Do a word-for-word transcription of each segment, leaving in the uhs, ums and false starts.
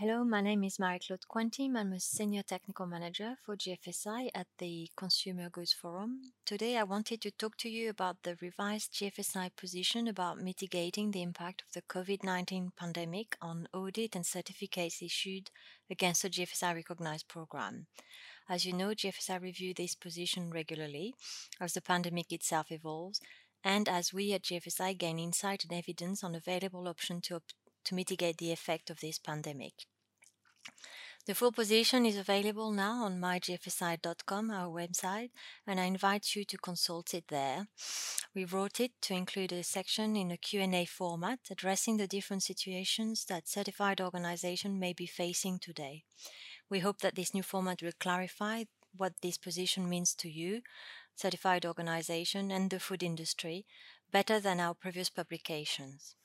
Hello, my name is Marie-Claude Quentim. I'm a Senior Technical Manager for G F S I at the Consumer Goods Forum. Today, I wanted to talk to you about the revised G F S I position about mitigating the impact of the COVID nineteen pandemic on audit and certificates issued against the G F S I recognized program. As you know, G F S I review this position regularly as the pandemic itself evolves and as we at G F S I gain insight and evidence on available options to, op- to mitigate the effect of this pandemic. The full position is available now on my g f s i dot com, our website, and I invite you to consult it there. We wrote it to include a section in a Q and A format addressing the different situations that certified organizations may be facing today. We hope that this new format will clarify what this position means to you, certified organization, and the food industry better than our previous publications.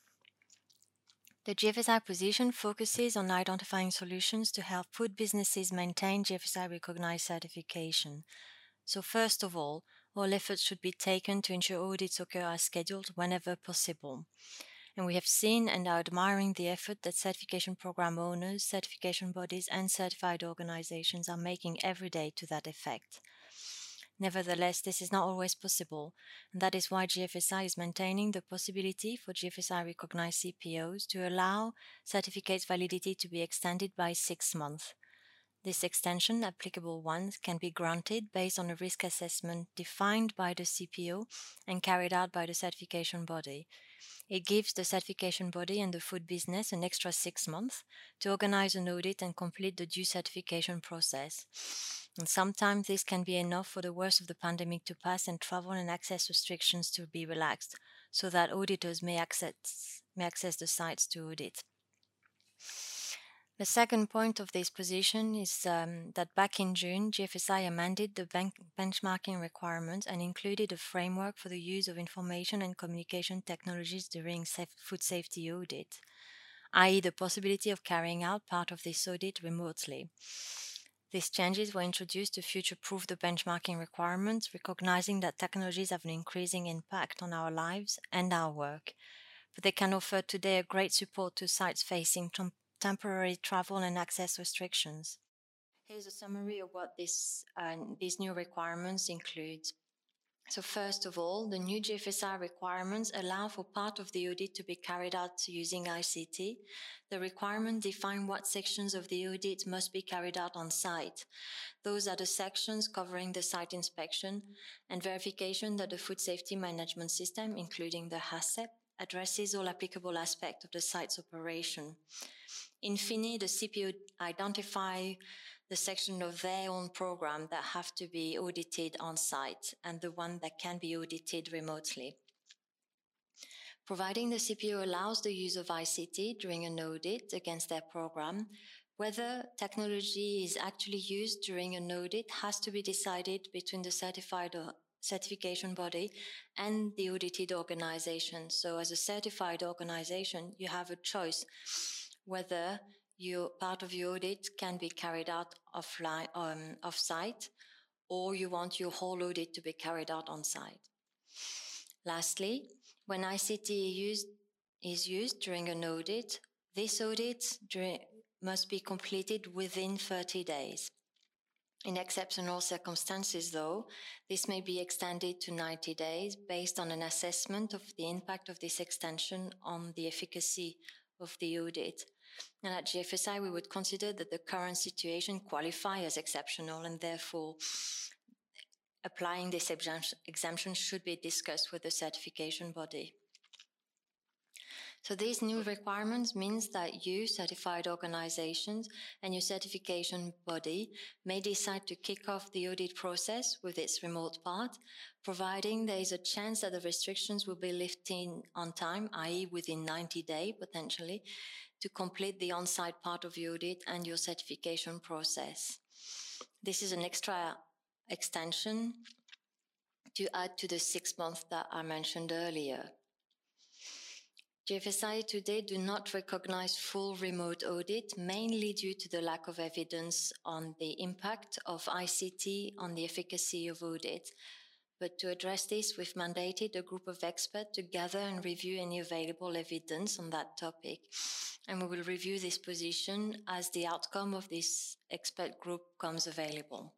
The G F S I position focuses on identifying solutions to help food businesses maintain G F S I recognized certification. So first of all, all efforts should be taken to ensure audits occur as scheduled whenever possible. And we have seen and are admiring the effort that certification program owners, certification bodies, and certified organizations are making every day to that effect. Nevertheless, this is not always possible, and that is why G F S I is maintaining the possibility for G F S I recognized C P Os to allow certificates validity to be extended by six months. This extension, applicable ones, can be granted based on a risk assessment defined by the C P O and carried out by the certification body. It gives the certification body and the food business an extra six months to organize an audit and complete the due certification process. And sometimes this can be enough for the worst of the pandemic to pass and travel and access restrictions to be relaxed, so that auditors may access, may access the sites to audit. The second point of this position is um, that back in June, G F S I amended the bank benchmarking requirements and included a framework for the use of information and communication technologies during safe food safety audit, that is the possibility of carrying out part of this audit remotely. These changes were introduced to future-proof the benchmarking requirements, recognizing that technologies have an increasing impact on our lives and our work, but they can offer today a great support to sites facing tem- temporary travel and access restrictions. Here's a summary of what this, uh, these new requirements include. So first of all, the new G F S I requirements allow for part of the audit to be carried out using I C T. The requirements define what sections of the audit must be carried out on site. Those are the sections covering the site inspection and verification that the food safety management system, including the HACCP, addresses all applicable aspects of the site's operation. In fine, the C P O identify the section of their own program that have to be audited on site and the one that can be audited remotely. Providing the C P O allows the use of I C T during an audit against their program, whether technology is actually used during an audit has to be decided between the certified or certification body and the audited organization. So as a certified organization, you have a choice whether your part of your audit can be carried out offline, um, off-site, or you want your whole audit to be carried out on-site. Lastly, when I C T used, is used during an audit, this audit during, must be completed within thirty days. In exceptional circumstances, though, this may be extended to ninety days based on an assessment of the impact of this extension on the efficacy of the audit. And at G F S I, we would consider that the current situation qualifies as exceptional, and therefore applying this exemption should be discussed with the certification body. So these new requirements means that you, certified organizations, and your certification body may decide to kick off the audit process with its remote part, providing there is a chance that the restrictions will be lifted on time, that is within ninety days potentially, to complete the on-site part of your audit and your certification process. This is an extra extension to add to the six months that I mentioned earlier. G F S I today do not recognize full remote audit, mainly due to the lack of evidence on the impact of I C T on the efficacy of audit. But to address this, we've mandated a group of experts to gather and review any available evidence on that topic. And we will review this position as the outcome of this expert group comes available.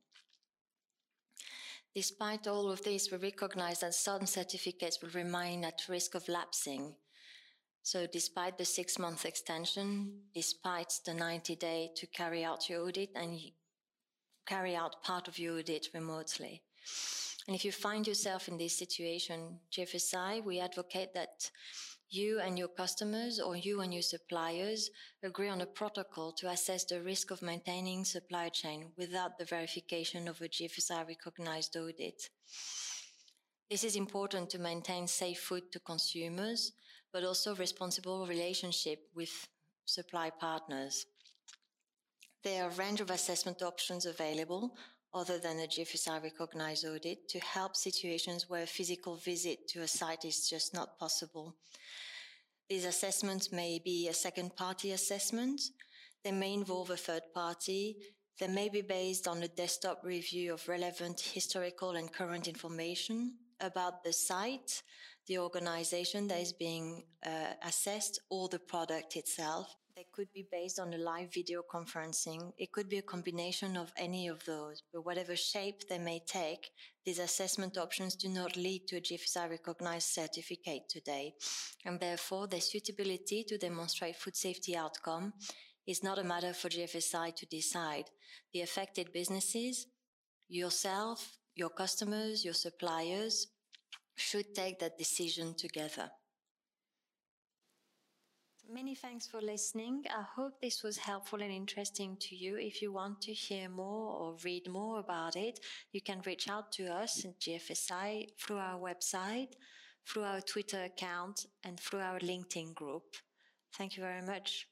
Despite all of this, we recognize that some certificates will remain at risk of lapsing. So despite the six-month extension, despite the ninety-day to carry out your audit and carry out part of your audit remotely. And if you find yourself in this situation, G F S I, we advocate that you and your customers or you and your suppliers agree on a protocol to assess the risk of maintaining supply chain without the verification of a G F S I recognized audit. This is important to maintain safe food to consumers, but also responsible relationship with supply partners. There are a range of assessment options available other than a G F S I recognized audit to help situations where a physical visit to a site is just not possible. These assessments may be a second party assessment, they may involve a third party, they may be based on a desktop review of relevant historical and current information about the site, the organization that is being uh, assessed, or the product itself. They could be based on a live video conferencing. It could be a combination of any of those, but whatever shape they may take, these assessment options do not lead to a G F S I recognized certificate today, and therefore their suitability to demonstrate food safety outcome is not a matter for G F S I to decide. The affected businesses, yourself, your customers, your suppliers, should take that decision together. Many thanks for listening. I hope this was helpful and interesting to you. If you want to hear more or read more about it, you can reach out to us at G F S I through our website, through our Twitter account, and through our LinkedIn group. Thank you very much.